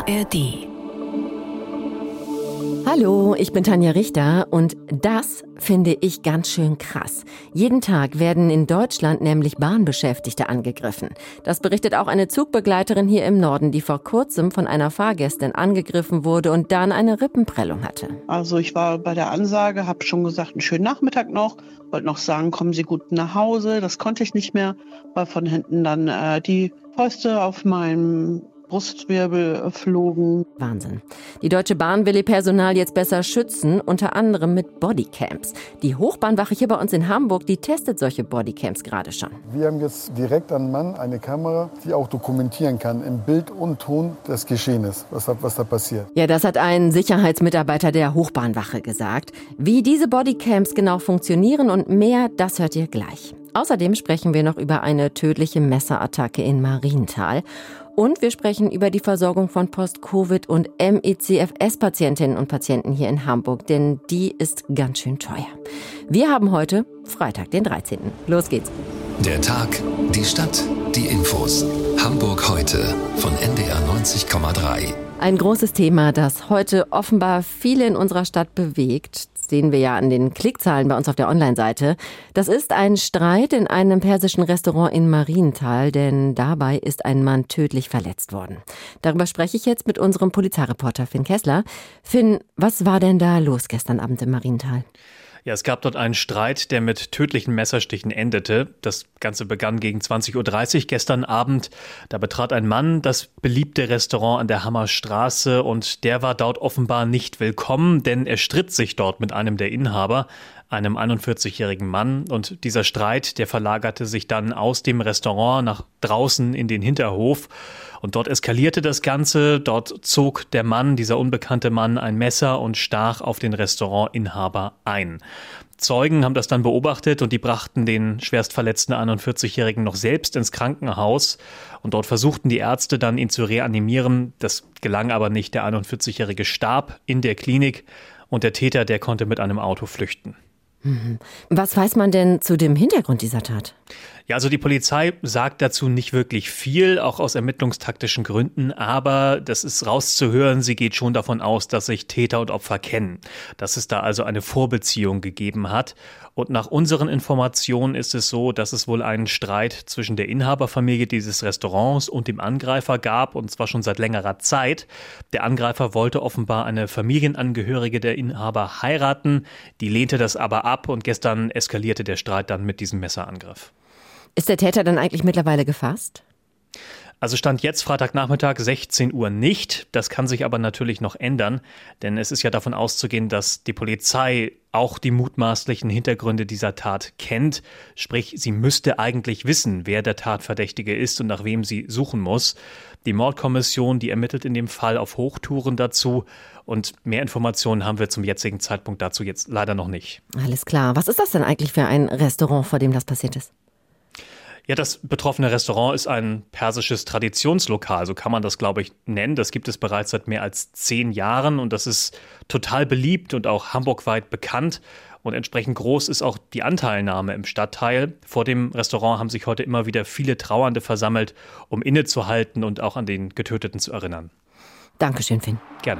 ARD. Hallo, ich bin Tanja Richter und das finde ich ganz schön krass. Jeden Tag werden in Deutschland nämlich Bahnbeschäftigte angegriffen. Das berichtet auch eine Zugbegleiterin hier im Norden, die vor kurzem von einer Fahrgästin angegriffen wurde und dann eine Rippenprellung hatte. Also ich war bei der Ansage, habe schon gesagt, einen schönen Nachmittag noch, wollte noch sagen, kommen Sie gut nach Hause. Das konnte ich nicht mehr, weil von hinten dann die Fäuste auf meinem Brustwirbel flogen. Wahnsinn. Die Deutsche Bahn will ihr Personal jetzt besser schützen, unter anderem mit Bodycams. Die Hochbahnwache hier bei uns in Hamburg, die testet solche Bodycams gerade schon. Wir haben jetzt direkt an Mann eine Kamera, die auch dokumentieren kann, im Bild und Ton des Geschehens, was da passiert. Ja, das hat ein Sicherheitsmitarbeiter der Hochbahnwache gesagt. Wie diese Bodycams genau funktionieren und mehr, das hört ihr gleich. Außerdem sprechen wir noch über eine tödliche Messerattacke in Marienthal. Und wir sprechen über die Versorgung von Post-Covid- und ME/CFS-Patientinnen und Patienten hier in Hamburg, denn die ist ganz schön teuer. Wir haben heute Freitag, den 13. Los geht's. Der Tag, die Stadt, die Infos. Hamburg heute von NDR 90,3. Ein großes Thema, das heute offenbar viele in unserer Stadt bewegt. Das sehen wir ja an den Klickzahlen bei uns auf der Online-Seite. Das ist ein Streit in einem persischen Restaurant in Marienthal, denn dabei ist ein Mann tödlich verletzt worden. Darüber spreche ich jetzt mit unserem Polizeireporter Finn Kessler. Finn, was war denn da los gestern Abend in Marienthal? Ja, es gab dort einen Streit, der mit tödlichen Messerstichen endete. Das Ganze begann gegen 20:30 Uhr gestern Abend. Da betrat ein Mann das beliebte Restaurant an der Hammerstraße und der war dort offenbar nicht willkommen, denn er stritt sich dort mit einem der Inhaber, einem 41-jährigen Mann. Und dieser Streit, der verlagerte sich dann aus dem Restaurant nach draußen in den Hinterhof. Und dort eskalierte das Ganze. Dort zog der Mann, dieser unbekannte Mann, ein Messer und stach auf den Restaurantinhaber ein. Zeugen haben das dann beobachtet und die brachten den schwerst verletzten 41-Jährigen noch selbst ins Krankenhaus. Und dort versuchten die Ärzte dann, ihn zu reanimieren. Das gelang aber nicht. Der 41-Jährige starb in der Klinik und der Täter, der konnte mit einem Auto flüchten. Was weiß man denn zu dem Hintergrund dieser Tat? Ja, also die Polizei sagt dazu nicht wirklich viel, auch aus ermittlungstaktischen Gründen, aber das ist rauszuhören, sie geht schon davon aus, dass sich Täter und Opfer kennen, dass es da also eine Vorbeziehung gegeben hat. Und nach unseren Informationen ist es so, dass es wohl einen Streit zwischen der Inhaberfamilie dieses Restaurants und dem Angreifer gab, und zwar schon seit längerer Zeit. Der Angreifer wollte offenbar eine Familienangehörige der Inhaber heiraten, die lehnte das aber ab und gestern eskalierte der Streit dann mit diesem Messerangriff. Ist der Täter dann eigentlich mittlerweile gefasst? Also Stand jetzt Freitagnachmittag 16 Uhr nicht. Das kann sich aber natürlich noch ändern, denn es ist ja davon auszugehen, dass die Polizei auch die mutmaßlichen Hintergründe dieser Tat kennt. Sprich, sie müsste eigentlich wissen, wer der Tatverdächtige ist und nach wem sie suchen muss. Die Mordkommission, die ermittelt in dem Fall auf Hochtouren dazu. Und mehr Informationen haben wir zum jetzigen Zeitpunkt dazu jetzt leider noch nicht. Alles klar. Was ist das denn eigentlich für ein Restaurant, vor dem das passiert ist? Ja, das betroffene Restaurant ist ein persisches Traditionslokal, so kann man das, glaube ich, nennen. Das gibt es bereits seit mehr als 10 Jahren und das ist total beliebt und auch hamburgweit bekannt. Und entsprechend groß ist auch die Anteilnahme im Stadtteil. Vor dem Restaurant haben sich heute immer wieder viele Trauernde versammelt, um innezuhalten und auch an den Getöteten zu erinnern. Dankeschön, Finn. Gerne.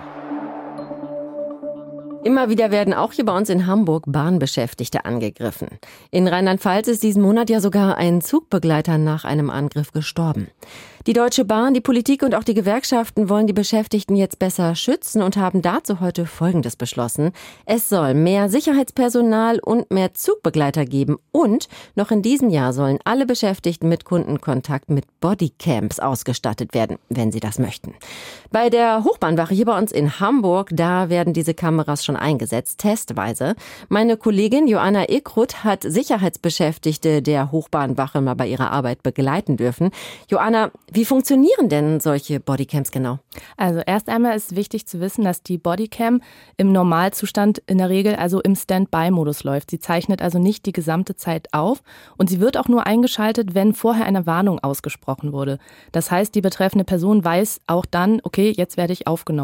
Immer wieder werden auch hier bei uns in Hamburg Bahnbeschäftigte angegriffen. In Rheinland-Pfalz ist diesen Monat ja sogar ein Zugbegleiter nach einem Angriff gestorben. Die Deutsche Bahn, die Politik und auch die Gewerkschaften wollen die Beschäftigten jetzt besser schützen und haben dazu heute Folgendes beschlossen. Es soll mehr Sicherheitspersonal und mehr Zugbegleiter geben und noch in diesem Jahr sollen alle Beschäftigten mit Kundenkontakt mit Bodycams ausgestattet werden, wenn sie das möchten. Bei der Hochbahnwache hier bei uns in Hamburg, da werden diese Kameras schon eingesetzt, testweise. Meine Kollegin Joanna Ekrut hat Sicherheitsbeschäftigte der Hochbahnwache mal bei ihrer Arbeit begleiten dürfen. Joanna, wie funktionieren denn solche Bodycams genau? Also erst einmal ist wichtig zu wissen, dass die Bodycam im Normalzustand in der Regel also im Standby-Modus läuft. Sie zeichnet also nicht die gesamte Zeit auf und sie wird auch nur eingeschaltet, wenn vorher eine Warnung ausgesprochen wurde. Das heißt, die betreffende Person weiß auch dann, okay, jetzt werde ich aufgenommen.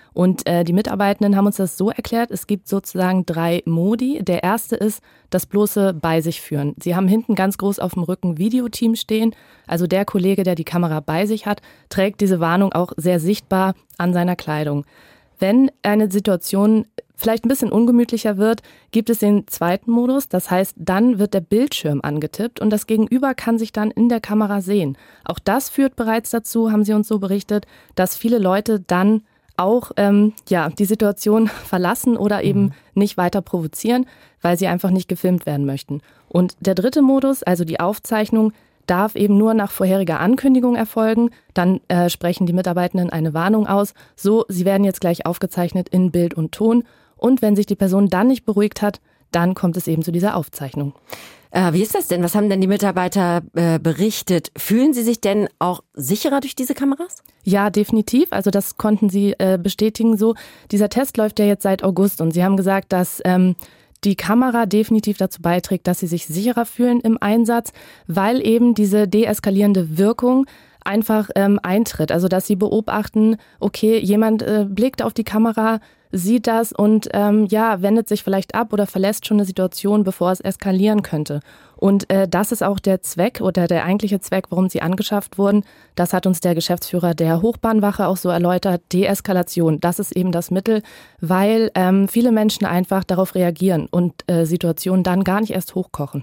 Und die Mitarbeitenden haben uns das so erklärt, es gibt sozusagen 3 Modi. Der erste ist das bloße bei sich führen. Sie haben hinten ganz groß auf dem Rücken Videoteam stehen. Also der Kollege, der die Kamera bei sich hat, trägt diese Warnung auch sehr sichtbar an seiner Kleidung. Wenn eine Situation vielleicht ein bisschen ungemütlicher wird, gibt es den zweiten Modus. Das heißt, dann wird der Bildschirm angetippt und das Gegenüber kann sich dann in der Kamera sehen. Auch das führt bereits dazu, haben sie uns so berichtet, dass viele Leute dann auch die Situation verlassen oder eben nicht weiter provozieren, weil sie einfach nicht gefilmt werden möchten. Und der dritte Modus, also die Aufzeichnung, darf eben nur nach vorheriger Ankündigung erfolgen. Dann sprechen die Mitarbeitenden eine Warnung aus. So, sie werden jetzt gleich aufgezeichnet in Bild und Ton. Und wenn sich die Person dann nicht beruhigt hat, dann kommt es eben zu dieser Aufzeichnung. Wie ist das denn? Was haben denn die Mitarbeiter berichtet? Fühlen sie sich denn auch sicherer durch diese Kameras? Ja, definitiv. Also das konnten sie bestätigen so. Dieser Test läuft ja jetzt seit August und sie haben gesagt, dass die Kamera definitiv dazu beiträgt, dass sie sich sicherer fühlen im Einsatz, weil eben diese deeskalierende Wirkung einfach eintritt. Also dass sie beobachten, okay, jemand blickt auf die Kamera, sieht das und wendet sich vielleicht ab oder verlässt schon eine Situation, bevor es eskalieren könnte. Und das ist auch der Zweck oder der eigentliche Zweck, warum sie angeschafft wurden. Das hat uns der Geschäftsführer der Hochbahnwache auch so erläutert. Deeskalation, das ist eben das Mittel, weil viele Menschen einfach darauf reagieren und Situationen dann gar nicht erst hochkochen.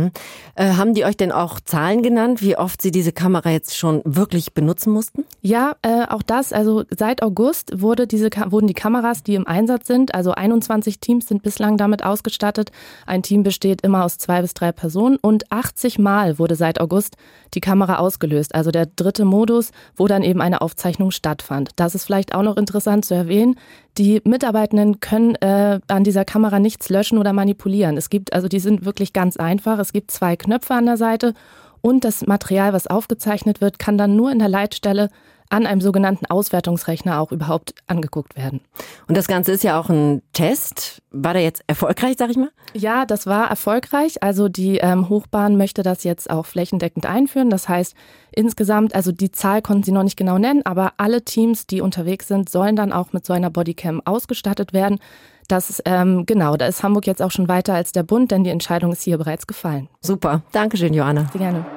Haben die euch denn auch Zahlen genannt, wie oft sie diese Kamera jetzt schon wirklich benutzen mussten? Ja, auch das. Also seit August wurden die Kameras, die im Einsatz sind, also 21 Teams sind bislang damit ausgestattet. Ein Team besteht immer aus 2 bis 3 Personen. Und 80 Mal wurde seit August die Kamera ausgelöst. Also der dritte Modus, wo dann eben eine Aufzeichnung stattfand. Das ist vielleicht auch noch interessant zu erwähnen. Die Mitarbeitenden können an dieser Kamera nichts löschen oder manipulieren. Die sind wirklich ganz einfach. Es gibt 2 Knöpfe an der Seite und das Material, was aufgezeichnet wird, kann dann nur in der Leitstelle an einem sogenannten Auswertungsrechner auch überhaupt angeguckt werden. Und das Ganze ist ja auch ein Test. War der jetzt erfolgreich, sag ich mal? Ja, das war erfolgreich. Also die Hochbahn möchte das jetzt auch flächendeckend einführen. Das heißt, insgesamt, also die Zahl konnten sie noch nicht genau nennen, aber alle Teams, die unterwegs sind, sollen dann auch mit so einer Bodycam ausgestattet werden. Das ist, da ist Hamburg jetzt auch schon weiter als der Bund, denn die Entscheidung ist hier bereits gefallen. Super. Dankeschön, Joanna. Sehr gerne.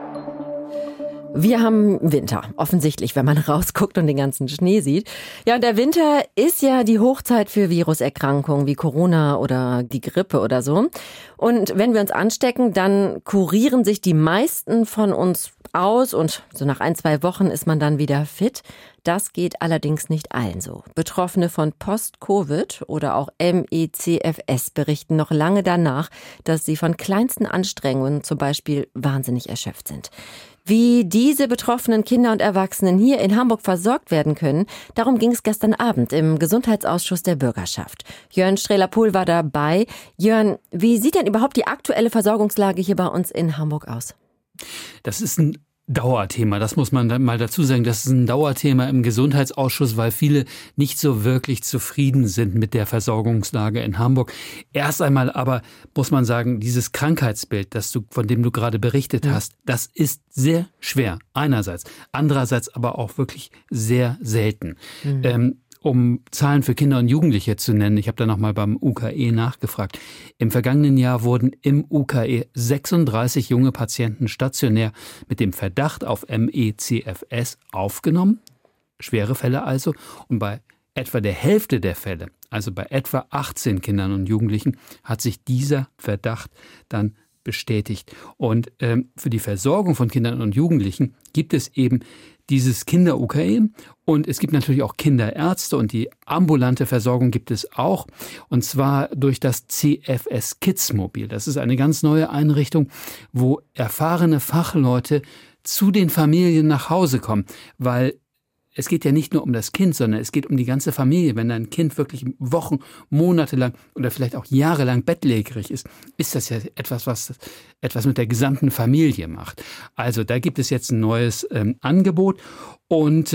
Wir haben Winter, offensichtlich, wenn man rausguckt und den ganzen Schnee sieht. Ja, und der Winter ist ja die Hochzeit für Viruserkrankungen wie Corona oder die Grippe oder so. Und wenn wir uns anstecken, dann kurieren sich die meisten von uns aus und so nach 1-2 Wochen ist man dann wieder fit. Das geht allerdings nicht allen so. Betroffene von Post-Covid oder auch MECFS berichten noch lange danach, dass sie von kleinsten Anstrengungen zum Beispiel wahnsinnig erschöpft sind. Wie diese betroffenen Kinder und Erwachsenen hier in Hamburg versorgt werden können, darum ging es gestern Abend im Gesundheitsausschuss der Bürgerschaft. Jörn Strehler-Pohl war dabei. Jörn, wie sieht denn überhaupt die aktuelle Versorgungslage hier bei uns in Hamburg aus? Das ist ein Dauerthema, das muss man mal dazu sagen. Das ist ein Dauerthema im Gesundheitsausschuss, weil viele nicht so wirklich zufrieden sind mit der Versorgungslage in Hamburg. Erst einmal aber muss man sagen, dieses Krankheitsbild, von dem du gerade berichtet hast, das ist sehr schwer einerseits, andererseits aber auch wirklich sehr selten. Um Zahlen für Kinder und Jugendliche zu nennen, ich habe da nochmal beim UKE nachgefragt. Im vergangenen Jahr wurden im UKE 36 junge Patienten stationär mit dem Verdacht auf MECFS aufgenommen, schwere Fälle also, und bei etwa der Hälfte der Fälle, also bei etwa 18 Kindern und Jugendlichen, hat sich dieser Verdacht dann bestätigt. Und für die Versorgung von Kindern und Jugendlichen gibt es eben dieses Kinder-UKE und es gibt natürlich auch Kinderärzte und die ambulante Versorgung gibt es auch und zwar durch das CFS Kids Mobil. Das ist eine ganz neue Einrichtung, wo erfahrene Fachleute zu den Familien nach Hause kommen, weil es geht ja nicht nur um das Kind, sondern es geht um die ganze Familie. Wenn ein Kind wirklich Wochen, Monate lang oder vielleicht auch jahrelang bettlägerig ist das ja etwas, was etwas mit der gesamten Familie macht. Also da gibt es jetzt ein neues Angebot und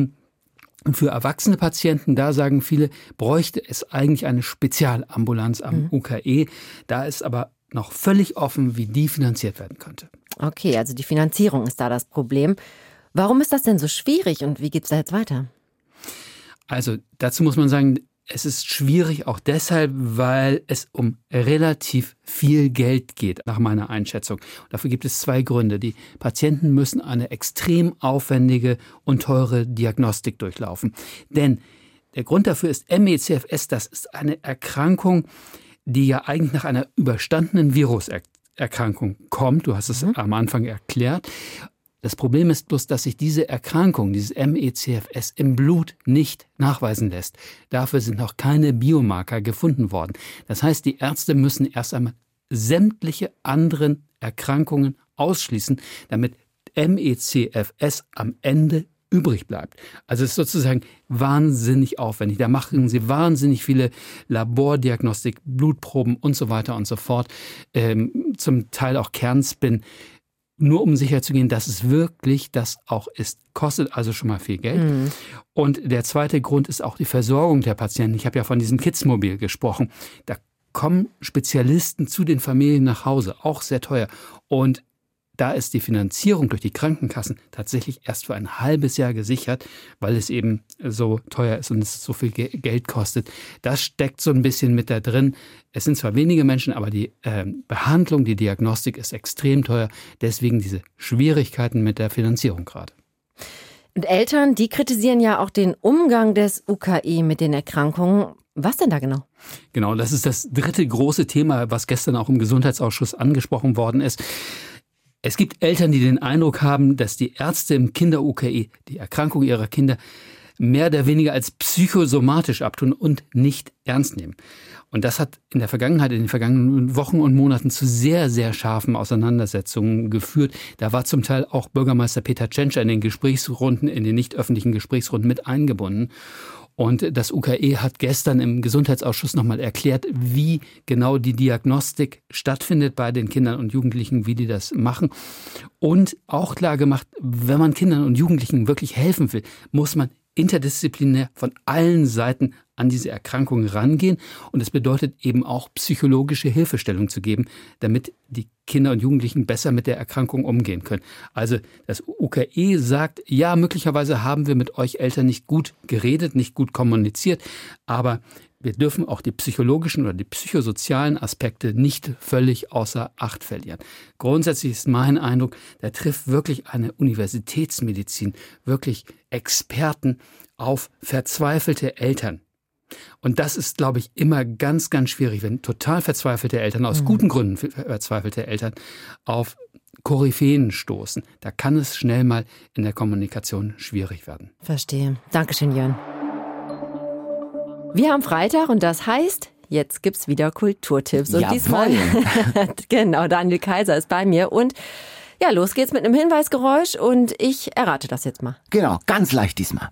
für erwachsene Patienten, da sagen viele, bräuchte es eigentlich eine Spezialambulanz am UKE. Da ist aber noch völlig offen, wie die finanziert werden könnte. Okay, also die Finanzierung ist da das Problem. Warum ist das denn so schwierig und wie geht's da jetzt weiter? Also dazu muss man sagen, es ist schwierig auch deshalb, weil es um relativ viel Geld geht, nach meiner Einschätzung. Und dafür gibt es 2 Gründe. Die Patienten müssen eine extrem aufwendige und teure Diagnostik durchlaufen. Denn der Grund dafür ist ME/CFS, das ist eine Erkrankung, die ja eigentlich nach einer überstandenen Viruserkrankung kommt. Du hast es am Anfang erklärt. Das Problem ist bloß, dass sich diese Erkrankung, dieses ME/CFS, im Blut nicht nachweisen lässt. Dafür sind noch keine Biomarker gefunden worden. Das heißt, die Ärzte müssen erst einmal sämtliche anderen Erkrankungen ausschließen, damit ME/CFS am Ende übrig bleibt. Also es ist sozusagen wahnsinnig aufwendig. Da machen sie wahnsinnig viele Labordiagnostik, Blutproben und so weiter und so fort. Zum Teil auch Kernspin. Nur um sicherzugehen, dass es wirklich das auch ist. Kostet also schon mal viel Geld. Und der zweite Grund ist auch die Versorgung der Patienten. Ich habe ja von diesem Kidsmobil gesprochen. Da kommen Spezialisten zu den Familien nach Hause, auch sehr teuer. Und da ist die Finanzierung durch die Krankenkassen tatsächlich erst für ein halbes Jahr gesichert, weil es eben so teuer ist und es so viel Geld kostet. Das steckt so ein bisschen mit da drin. Es sind zwar wenige Menschen, aber die Behandlung, die Diagnostik ist extrem teuer. Deswegen diese Schwierigkeiten mit der Finanzierung gerade. Und Eltern, die kritisieren ja auch den Umgang des UKE mit den Erkrankungen. Was denn da genau? Genau, das ist das dritte große Thema, was gestern auch im Gesundheitsausschuss angesprochen worden ist. Es gibt Eltern, die den Eindruck haben, dass die Ärzte im Kinder-UKE die Erkrankung ihrer Kinder mehr oder weniger als psychosomatisch abtun und nicht ernst nehmen. Und das hat in der Vergangenheit, in den vergangenen Wochen und Monaten zu sehr, sehr scharfen Auseinandersetzungen geführt. Da war zum Teil auch Bürgermeister Peter Tschentscher in den Gesprächsrunden, in den nicht öffentlichen Gesprächsrunden mit eingebunden. Und das UKE hat gestern im Gesundheitsausschuss nochmal erklärt, wie genau die Diagnostik stattfindet bei den Kindern und Jugendlichen, wie die das machen. Und auch klar gemacht, wenn man Kindern und Jugendlichen wirklich helfen will, muss man interdisziplinär von allen Seiten an diese Erkrankung rangehen. Und es bedeutet eben auch psychologische Hilfestellung zu geben, damit die Kinder und Jugendlichen besser mit der Erkrankung umgehen können. Also das UKE sagt, ja, möglicherweise haben wir mit euch Eltern nicht gut geredet, nicht gut kommuniziert, aber wir dürfen auch die psychologischen oder die psychosozialen Aspekte nicht völlig außer Acht verlieren. Grundsätzlich ist mein Eindruck, da trifft wirklich eine Universitätsmedizin, wirklich Experten auf verzweifelte Eltern. Und das ist, glaube ich, immer ganz, ganz schwierig, wenn total verzweifelte Eltern, aus guten Gründen verzweifelte Eltern, auf Koryphäen stoßen. Da kann es schnell mal in der Kommunikation schwierig werden. Verstehe. Dankeschön, Jörn. Wir haben Freitag und das heißt, jetzt gibt's wieder Kulturtipps. Und diesmal, genau, Daniel Kaiser ist bei mir und ja, los geht's mit einem Hinweisgeräusch und ich errate das jetzt mal. Genau, ganz leicht diesmal.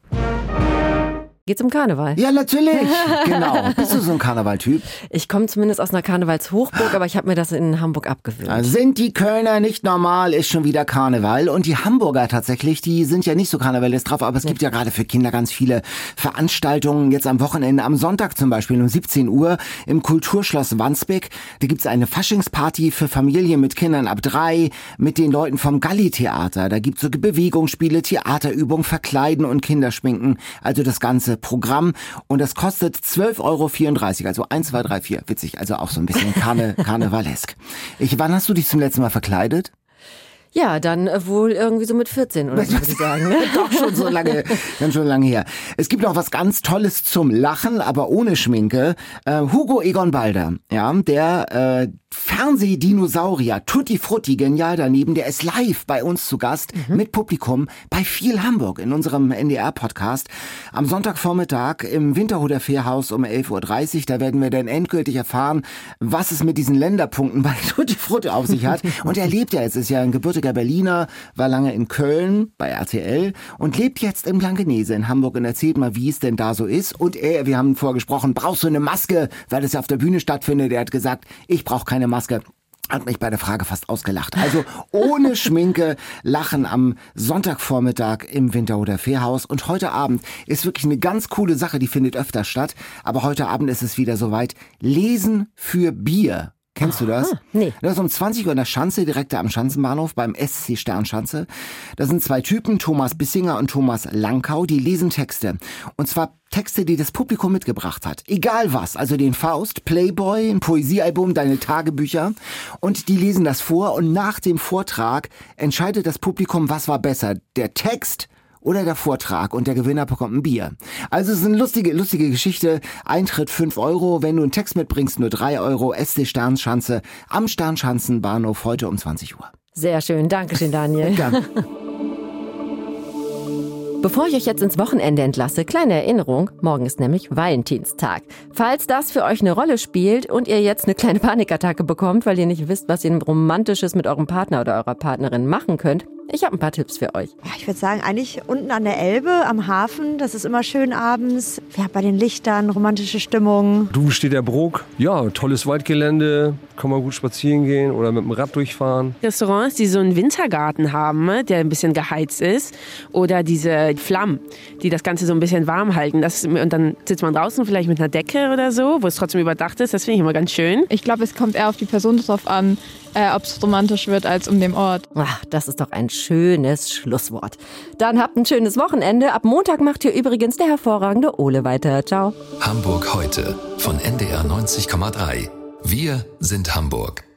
Geht's um Karneval? Ja, natürlich. Genau. Bist du so ein Karnevaltyp? Ich komme zumindest aus einer Karnevalshochburg, aber ich habe mir das in Hamburg abgewöhnt. Sind die Kölner nicht normal, ist schon wieder Karneval. Und die Hamburger tatsächlich, die sind ja nicht so karnevalisch drauf, aber es gibt ja gerade für Kinder ganz viele Veranstaltungen. Jetzt am Wochenende, am Sonntag zum Beispiel um 17 Uhr im Kulturschloss Wandsbek. Da gibt's eine Faschingsparty für Familien mit Kindern ab 3 mit den Leuten vom Galli-Theater. Da gibt's so Bewegungsspiele, Theaterübungen, Verkleiden und Kinderschminken. Also das ganze Programm und das kostet 12,34 €, also 1, 2, 3, 4. Witzig, also auch so ein bisschen karnevalesk. Wann hast du dich zum letzten Mal verkleidet? Ja, dann wohl irgendwie so mit 14 oder so, würde ich sagen. Ne? Doch schon so lange, ganz schon lange her. Es gibt noch was ganz Tolles zum Lachen, aber ohne Schminke. Hugo Egon Balder, ja, der Fernsehdinosaurier, Tutti Frutti, genial daneben, der ist live bei uns zu Gast mit Publikum bei Viel Hamburg in unserem NDR-Podcast. Am Sonntagvormittag im Winterhuder Fährhaus um 11:30 Uhr, da werden wir dann endgültig erfahren, was es mit diesen Länderpunkten bei Tutti Frutti auf sich hat. Und er lebt ja jetzt, ist ja ein gebürtiger Berliner, war lange in Köln bei RTL und lebt jetzt in Blankenese in Hamburg und erzählt mal, wie es denn da so ist. Und wir haben vorher gesprochen, brauchst du eine Maske, weil das ja auf der Bühne stattfindet. Er hat gesagt, ich brauche keine Maske. Hat mich bei der Frage fast ausgelacht. Also ohne Schminke lachen am Sonntagvormittag im Winterhuder Fährhaus. Und heute Abend ist wirklich eine ganz coole Sache, die findet öfter statt. Aber heute Abend ist es wieder soweit. Lesen für Bier Kennst du das? Nee. Das ist um 20 Uhr in der Schanze, direkt da am Schanzenbahnhof beim SC Sternschanze. Da sind 2 Typen, Thomas Bissinger und Thomas Langkau, die lesen Texte. Und zwar Texte, die das Publikum mitgebracht hat. Egal was, also den Faust, Playboy, ein Poesiealbum, deine Tagebücher. Und die lesen das vor und nach dem Vortrag entscheidet das Publikum, was war besser, der Text oder der Vortrag, und der Gewinner bekommt ein Bier. Also es ist eine lustige Geschichte. Eintritt 5 €, wenn du einen Text mitbringst, nur 3 €. SC Sternschanze am Sternschanzenbahnhof heute um 20 Uhr. Sehr schön, Dankeschön, Daniel. Gerne. Bevor ich euch jetzt ins Wochenende entlasse, kleine Erinnerung, morgen ist nämlich Valentinstag. Falls das für euch eine Rolle spielt und ihr jetzt eine kleine Panikattacke bekommt, weil ihr nicht wisst, was ihr Romantisches mit eurem Partner oder eurer Partnerin machen könnt, ich habe ein paar Tipps für euch. Ich würde sagen, eigentlich unten an der Elbe, am Hafen, das ist immer schön abends. Ja, bei den Lichtern, romantische Stimmung. Drüben steht der Brok. Ja, tolles Waldgelände, kann man gut spazieren gehen oder mit dem Rad durchfahren. Restaurants, die so einen Wintergarten haben, der ein bisschen geheizt ist. Oder diese Flammen, die das Ganze so ein bisschen warm halten. Und dann sitzt man draußen vielleicht mit einer Decke oder so, wo es trotzdem überdacht ist. Das finde ich immer ganz schön. Ich glaube, es kommt eher auf die Person drauf an, ob es romantisch wird als um den Ort. Ach, das ist doch ein schönes Schlusswort. Dann habt ein schönes Wochenende. Ab Montag macht hier übrigens der hervorragende Ole weiter. Ciao. Hamburg heute von NDR 90,3. Wir sind Hamburg.